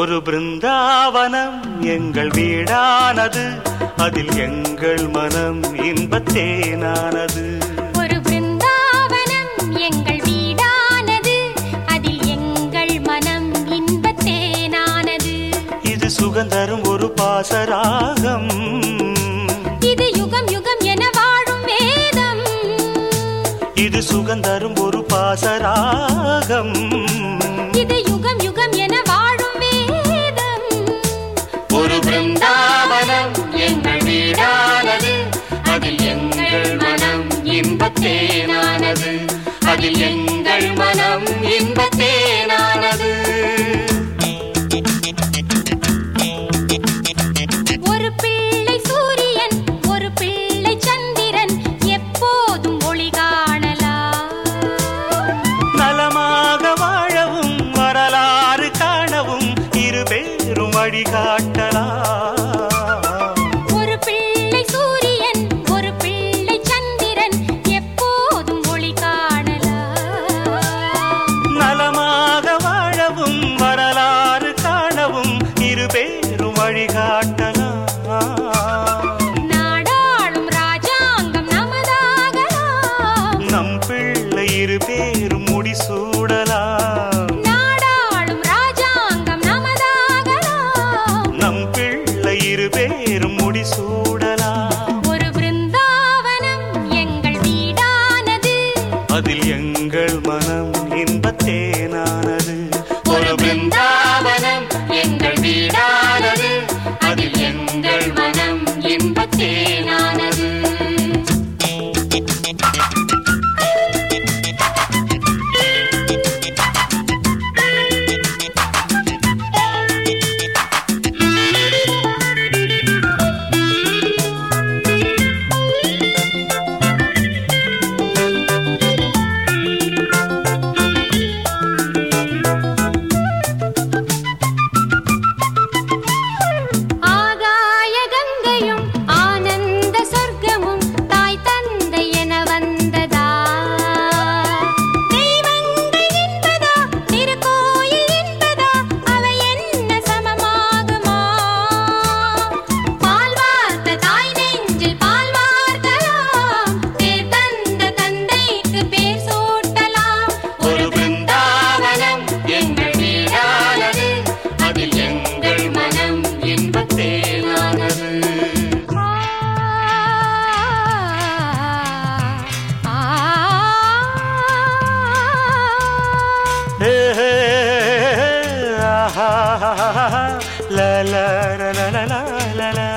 ஒரு பிருந்தாவனம் எங்கள் வீடானது, அதில் எங்கள் மனம் இன்பத்தேனானது. ஒரு பிருந்தாவனம் எங்கள் வீடானது, அதில் எங்கள் மனம் இன்பத்தேனானது. இது சுகந்தரும் ஒரு பாசராகம், இது யுகம் யுகம் என வாழும் வேதம். இது சுகந்தரும் ஒரு பாசராகம், இது யுகம் யுகம் என வாழும் வேதம். ஒரு பிருந்தாவனம் எங்கள் வீடானது, அதில் எங்கள் மனம் இன்பத்தேனானது. அதில் எங்கள் மனம் இன்பத்தேனானது. ஒரு பிள்ளை சூரியன், ஒரு பிள்ளை சந்திரன், எப்போதும் ஒளி காணலாம். நலமாக வாழவும் வரலாறு காணவும் இருபேரும் வழிகாட்டலாம். ஒரு பிள்ளை சூரியன், ஒரு பிள்ளை சந்திரன், எப்போதும் ஒளி காணலாம். நலமாக வாழவும் வரலாறு காணவும் இருபேரும் வழிகாட்டலாம். நாடாளும் ராஜாங்கம் நமதாகலாம். நம் பிள்ளை இருபேரும் முடிசூடலாம். நாடாளும் ராஜாங்கம் நமதாகலாம். நம் பிள்ளை இருபேரும் முடிசூடலாம். ஒரு பிருந்தாவனம் எங்கள் வீடானது, அதில் எங்கள் மனம் இன்பத்தேனானது. ஒரு பிருந்தாவனம் எங்கள் வீடானது, அதில் எங்கள் மனம் இன்பத்தேனானது. ஆகாய கங்கையும் ஆனந்த சொர்க்கமும் தாய் தந்தை என வந்ததா. தெய்வங்கள் என்பதா திருக்கோயில் என்பதா, அவை என்ன சமமாகுமா. பால் வார்த்த தாய் நெஞ்சில் பால் வார்க்கலாம், பேர் தந்த தந்தைக்கு பேர் சூட்டலாம். ஒரு பிருந்தாவனம் எங்கள் வீடானது, அதில் எங்கள் மனம் இன்பத்தேனானது. ஹே ஹே ஆஹா லா லா லா லா லா லா லா.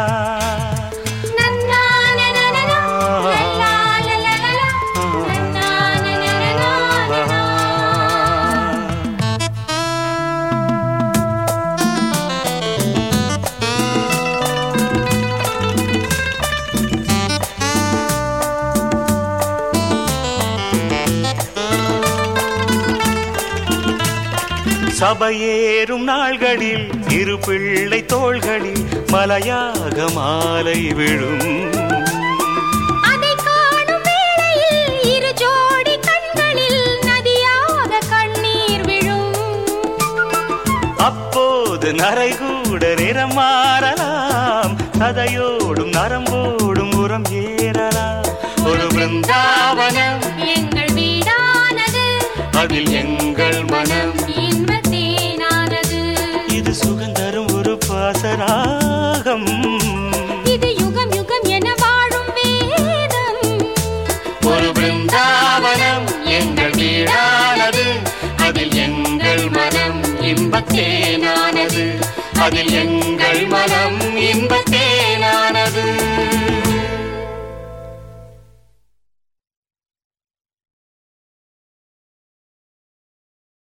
சபையேறும் நாள்களில் இரு பிள்ளை தோள்களில் மலையாக மாலை விழும். அதை காணும் வேளையில் இரு ஜோடி கண்களில் நதியாக கண்ணீர் விழும். அப்போது நரைகூட நிறம் மாறலாம், சதையோடும் நரம்போடும் உரம் ஏறலாம். ஒரு பிருந்தாவனம் எங்கள் வீடானது, அதில் எங்கள் மனம் இன்பத்தேனானது. இது சுகந்தரும் ஒரு பாசராகம், இது யுகம் யுகம் என வாழும் வேதம். ஒரு பிருந்தாவனம் எங்கள் வீடானது, அதில் எங்கள் மனம் இன்பத்தேனானது. அதில் எங்கள்